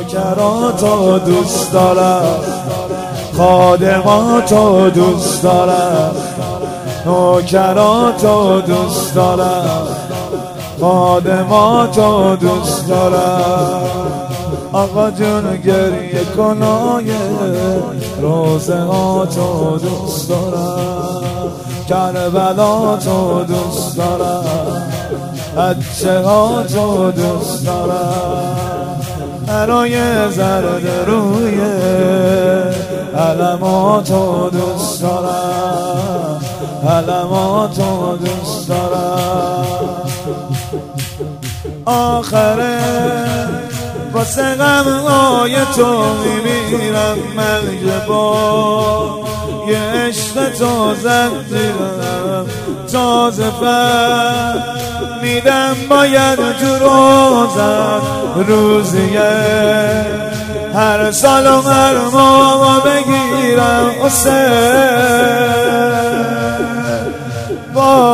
نوکراتو دوست دارم، خادماتو دوست دارم، نوکراتو دوست دارم، خادماتو دوست دارم. آقا جون گریه کنای روزه هاتو دوست دارم، کربلاتو دوست دارم، بچه هاتو دوست دارم، برای زرد روی علماتو دوست دارم، علماتو دوست دارم. آخره واسه غمهای تو میمیرم من که با یه عشق تازه دیرم، تازه فهمیدم باید تو روزم روزیه هر سال و هر ماه بگیرم حسین با